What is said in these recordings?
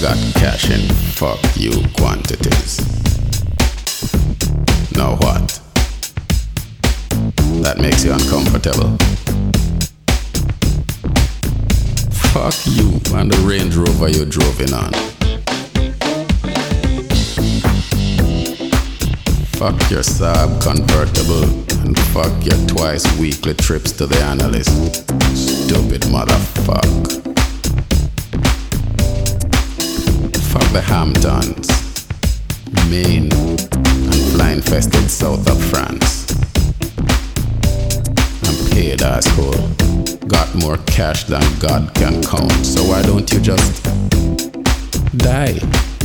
got cash in fuck you quantities. Now what? That makes you uncomfortable. Fuck you and the Range Rover you drove in on. Fuck your Saab convertible and fuck your twice weekly trips to the analyst. Stupid motherfucker. Fuck the Hamptons, Maine, and fly-infested south of France. I'm paid, asshole. Got more cash than God can count, so why don't you just die?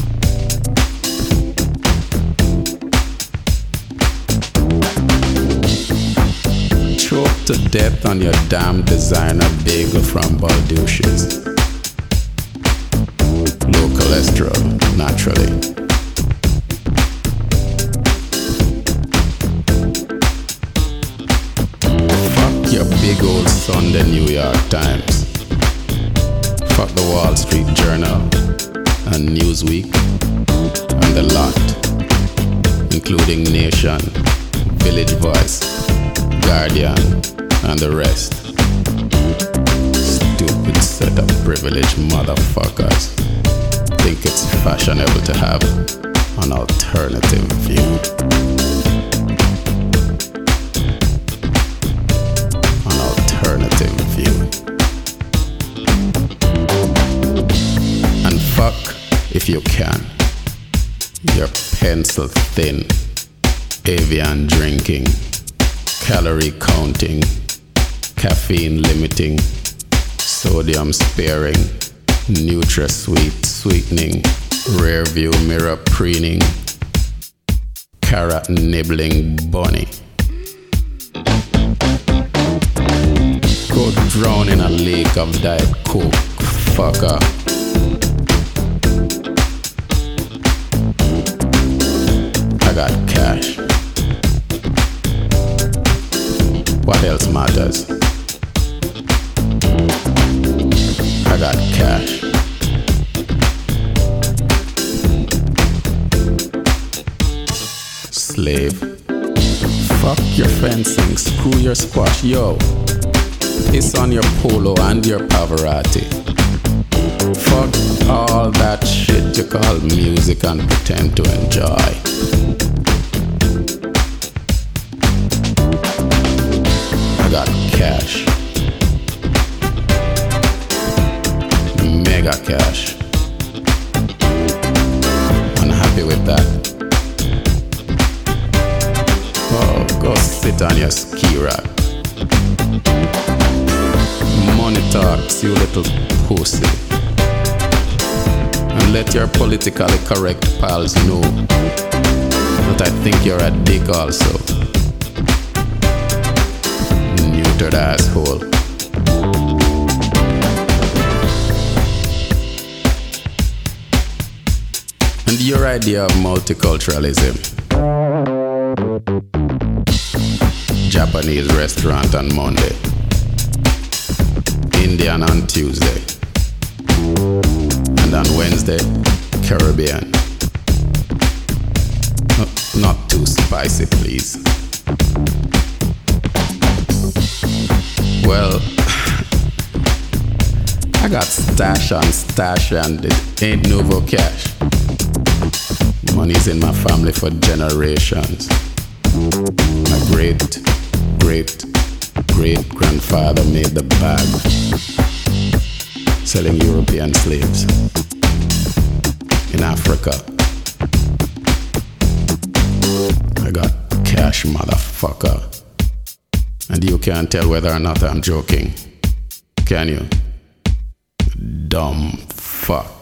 Choke to death on your damn designer bagel from Balducci's. Low cholesterol, naturally. Fuck your big old Sunday New York Times. Fuck the Wall Street Journal and Newsweek and the lot, including Nation, Village Voice, Guardian, and the rest. Stupid set of privileged motherfuckers think it's fashionable to have an alternative view. An alternative view. And fuck, if you can, your pencil thin, avian drinking, calorie counting, caffeine limiting, sodium sparing, NutraSweet sweetening, rear view mirror preening, carrot nibbling bunny. Go drown in a lake of Diet Coke, fucker. I got cash. What else matters? I got cash. Slave. Fuck your fencing, screw your squash, yo. Piss on your polo and your Pavarotti. Fuck all that shit you call music and pretend to enjoy. I got cash. Mega cash. Unhappy with that? Oh, go sit on your ski rack. Money talks, you little pussy. And let your politically correct pals know that I think you're a dick also. Neutered asshole. And your idea of multiculturalism. Japanese restaurant on Monday, Indian on Tuesday, and on Wednesday, Caribbean. Not too spicy, please. Well, I got stash on stash and it ain't nouveau cash. Money's in my family for generations. My great-great-great-grandfather made the bag, selling European slaves in Africa. I got cash, motherfucker. And you can't tell whether or not I'm joking, can you? Dumb fuck.